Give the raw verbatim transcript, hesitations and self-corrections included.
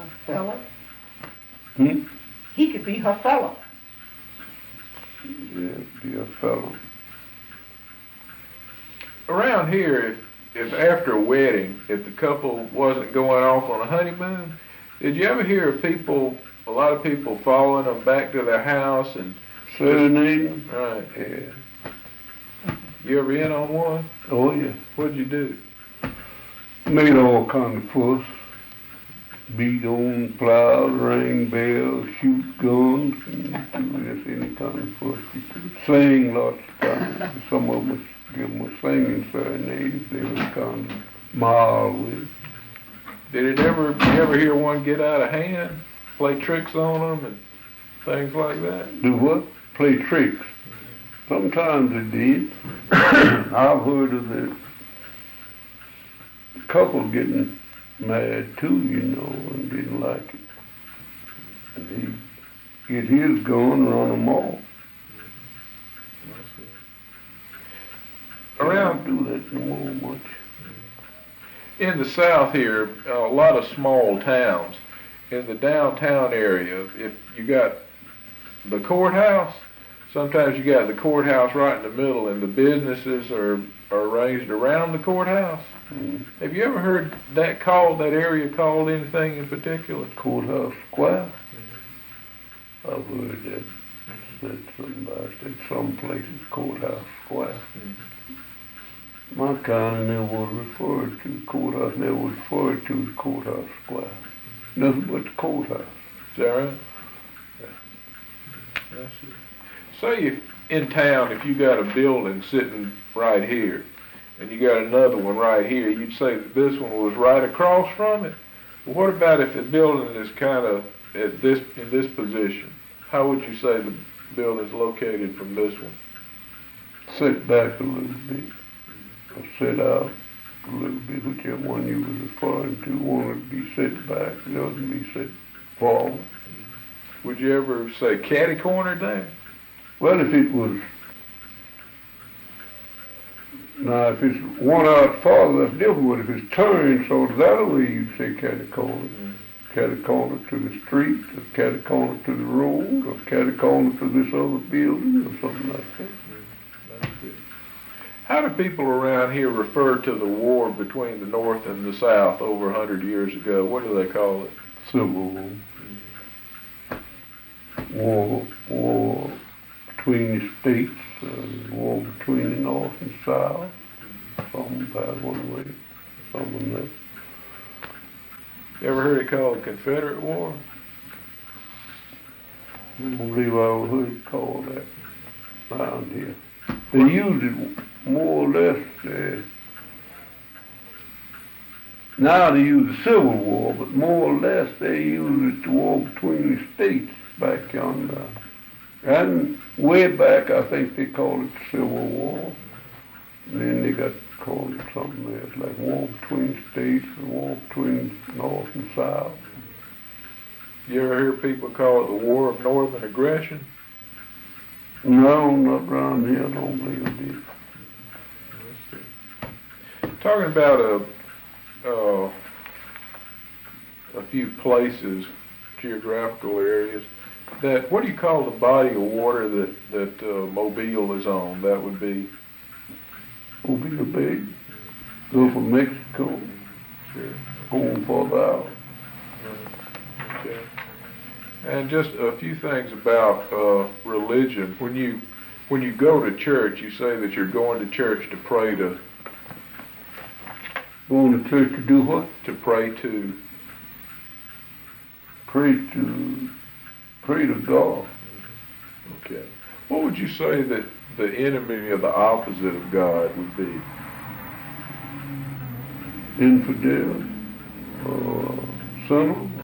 her fella. Hmm? He could be her fella. Yeah, be a fellow. Around here, if, if after a wedding, if the couple wasn't going off on a honeymoon, did you ever hear of people, a lot of people following them back to their house and Serenading? right? Yeah. You ever in on one? Oh, yeah. What'd you do? Made all kind of fuss. Beat on plows, ring bells, shoot guns, and do just any kind of fuss you could. Sing lots of times. Some of us give them a singing serenade if they were kind of mild with it. Did it ever, you ever hear one get out of hand, play tricks on them and things like that? Do what? Play tricks. Sometimes they did. I've heard of the couple getting mad too, you know, and didn't like it. And he'd get his gun and run them off. Around, They don't do that no more much. in the south here, a lot of small towns. In the downtown area, if you got the courthouse, sometimes you got the courthouse right in the middle and the businesses are, are arranged around the courthouse. Mm-hmm. Have you ever heard that called, that area called anything in particular? Courthouse Square? Mm-hmm. I've heard that said something about that some places Courthouse Square. Mm-hmm. My county never was referred to, courthouse never was referred to as Courthouse Square. Nothing but the courthouse. Is that right? Yeah. That's it. Say if in town, if you got a building sitting right here, and you got another one right here, you'd say that this one was right across from it. But what about if the building is kind of at this in this position? How would you say the building's located from this one? Sit back a little bit, or sit out a little bit, whichever one you was referring to. One would be sit back, the other would be sit forward. Would you ever say catty corner there? Well, if it was, now if it's one out farther, that's different, but if it's turned so that way you say catty corner. Mm-hmm. Catty corner to the street, or catty corner to the road, or catty corner to this other building, or something like that. Mm-hmm. That's good. How do people around here refer to the war between the North and the South over a hundred years ago? What do they call it? Civil War. Mm-hmm. War, war between the states, uh, war between the North and South. Some bad one way, some another. You ever heard it called the Confederate War? I don't believe I ever heard it called that around here. They use it more or less, uh, now they use the Civil War, but more or less they use it the war between the states back yonder. And way back, I think they called it the Civil War. And then they got called it something else, like war between states, or war between North and South. You ever hear people call it the War of Northern Aggression? No, not around here, I don't believe it is. Talking about a, uh, a few places, geographical areas, that, what do you call the body of water that, that uh, Mobile is on? That would be? Mobile Bay, Gulf of Mexico, Sure. Home further out. Okay. And just a few things about uh, religion. When you when you go to church, you say that you're going to church to pray to. Going to church to do what? To pray to. Pray to, pray to God. Okay. What would you say that the enemy or the opposite of God would be? Infidel, uh, sinner,